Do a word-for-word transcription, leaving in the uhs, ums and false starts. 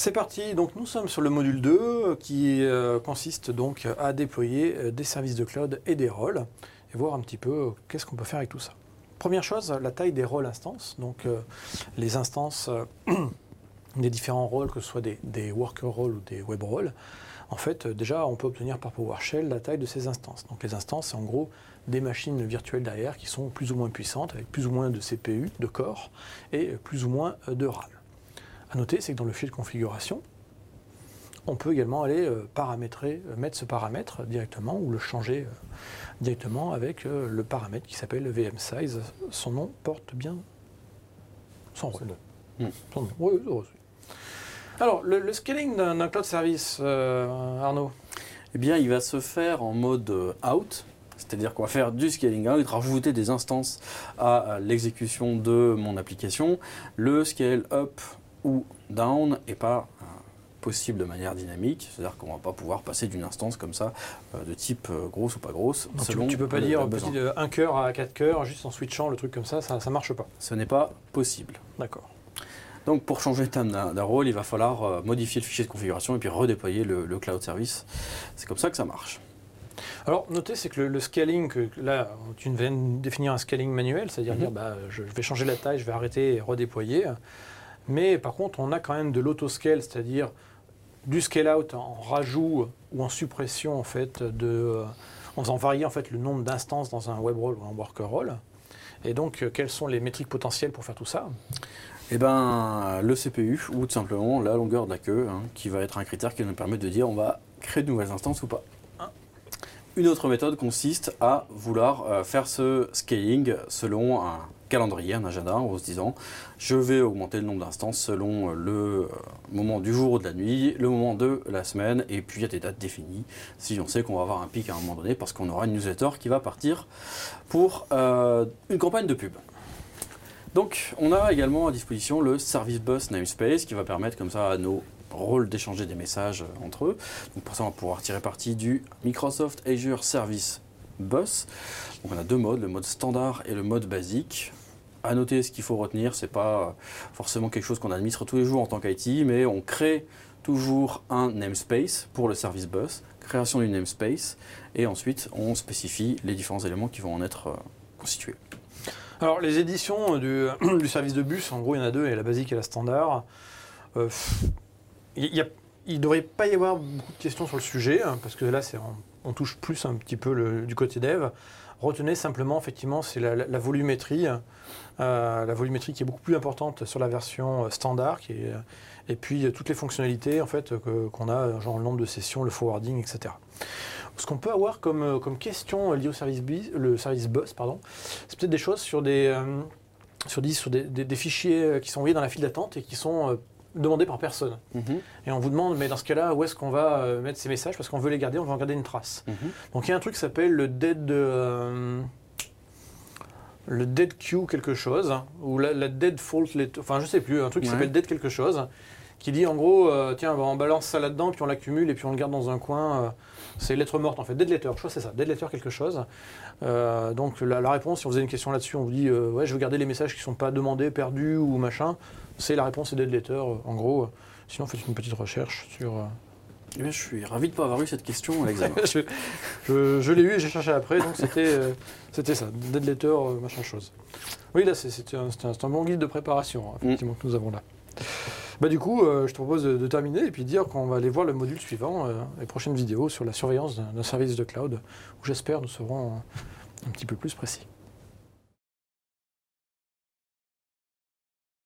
C'est parti, donc nous sommes sur le module deux qui euh, consiste donc à déployer euh, des services de cloud et des rôles et voir un petit peu euh, qu'est-ce qu'on peut faire avec tout ça. Première chose, la taille des rôles instances, donc euh, les instances euh, des différents rôles, que ce soit des, des worker roles ou des web roles. En fait, euh, déjà, on peut obtenir par PowerShell la taille de ces instances. Donc les instances, c'est en gros des machines virtuelles derrière qui sont plus ou moins puissantes, avec plus ou moins de C P U, de corps, et plus ou moins de RAM. À noter, c'est que dans le fichier de configuration, on peut également aller euh, paramétrer, euh, mettre ce paramètre directement ou le changer euh, directement avec euh, le paramètre qui s'appelle V M Size. Son nom porte bien son rôle. Mmh. Son nom. Oui, oui, oui. Alors, le, le scaling d'un cloud service, euh, Arnaud? Eh bien, il va se faire en mode out. C'est-à-dire qu'on va faire du scaling out, rajouter des instances à l'exécution de mon application. Le scale up ou down n'est pas euh, possible de manière dynamique, c'est-à-dire qu'on ne va pas pouvoir passer d'une instance comme ça, euh, de type euh, grosse ou pas grosse. Donc selon tu ne peux pas le, dire le petit, de un cœur à quatre cœurs, juste en switchant le truc comme ça, ça ne marche pas. Ce n'est pas possible. D'accord. Donc pour changer d'un rôle, il va falloir euh, modifier le fichier de configuration et puis redéployer le, le cloud service. C'est comme ça que ça marche. Alors, notez, c'est que le, le scaling, que, là, tu viens de définir un scaling manuel, c'est-à-dire mm-hmm. dire, bah, je vais changer la taille, je vais arrêter et redéployer. Mais par contre, on a quand même de l'autoscale, c'est-à-dire du scale-out en rajout ou en suppression, en fait, de, en faisant varier en fait, le nombre d'instances dans un web role ou un worker role. Et donc, quelles sont les métriques potentielles pour faire tout ça? Eh ben, le C P U, ou tout simplement la longueur de la queue, hein, qui va être un critère qui nous permet de dire on va créer de nouvelles instances ou pas. Une autre méthode consiste à vouloir euh, faire ce scaling selon un calendrier, un agenda, en se disant je vais augmenter le nombre d'instances selon le euh, moment du jour ou de la nuit, le moment de la semaine, et puis il y a des dates définies, si on sait qu'on va avoir un pic à un moment donné, parce qu'on aura une newsletter qui va partir pour euh, une campagne de pub. Donc on a également à disposition le Service Bus Namespace qui va permettre comme ça à nos rôles d'échanger des messages entre eux. Donc pour ça on va pouvoir tirer parti du Microsoft Azure Service Bus. Donc on a deux modes, le mode standard et le mode basique. À noter, ce qu'il faut retenir, c'est pas forcément quelque chose qu'on administre tous les jours en tant qu'I T, mais on crée toujours un namespace pour le Service Bus, création du namespace, et ensuite on spécifie les différents éléments qui vont en être euh, constitués. Alors, les éditions du, du service de bus, en gros, il y en a deux, il y a la basique et la standard. Euh, il ne devrait pas y avoir beaucoup de questions sur le sujet, hein, parce que là, on, on touche plus un petit peu le, du côté dev. Retenez simplement, effectivement, c'est la, la, la volumétrie. Euh, la volumétrie qui est beaucoup plus importante sur la version standard, qui est, et puis toutes les fonctionnalités en fait, que, qu'on a, genre le nombre de sessions, le forwarding, et cetera. Ce qu'on peut avoir comme, comme question liée au service, bus, le service bus, pardon, c'est peut-être des choses sur des, euh, sur, des, sur des, des, des fichiers qui sont envoyés dans la file d'attente et qui sont euh, demandés par personne. Mm-hmm. Et on vous demande, mais dans ce cas-là, où est-ce qu'on va euh, mettre ces messages? Parce qu'on veut les garder, on veut en garder une trace. Mm-hmm. Donc il y a un truc qui s'appelle le dead... Euh, le dead queue quelque chose, ou la, la dead fault, enfin je sais plus, un truc qui ouais. s'appelle dead quelque chose, qui dit en gros, euh, tiens, bah, on balance ça là-dedans, puis on l'accumule, et puis on le garde dans un coin. Euh, c'est lettre morte en fait, dead letter, je crois que c'est ça, dead letter quelque chose. Euh, donc la, la réponse, si on faisait une question là-dessus, on vous dit, euh, ouais, je veux garder les messages qui ne sont pas demandés, perdus ou machin, c'est la réponse, c'est dead letter, euh, en gros. Euh, sinon, faites une petite recherche sur... Euh, Eh bien, je suis ravi de ne pas avoir eu cette question à l'examen. je je, je l'ai eu et j'ai cherché après, donc c'était euh, c'était ça, dead letter, euh, machin chose. Oui, là, c'est un, un, un bon guide de préparation, hein, effectivement, mm. que nous avons là. Bah, du coup, euh, je te propose de, de terminer et puis de dire qu'on va aller voir le module suivant, euh, les prochaines vidéos sur la surveillance d'un service de cloud, où j'espère nous serons un, un petit peu plus précis.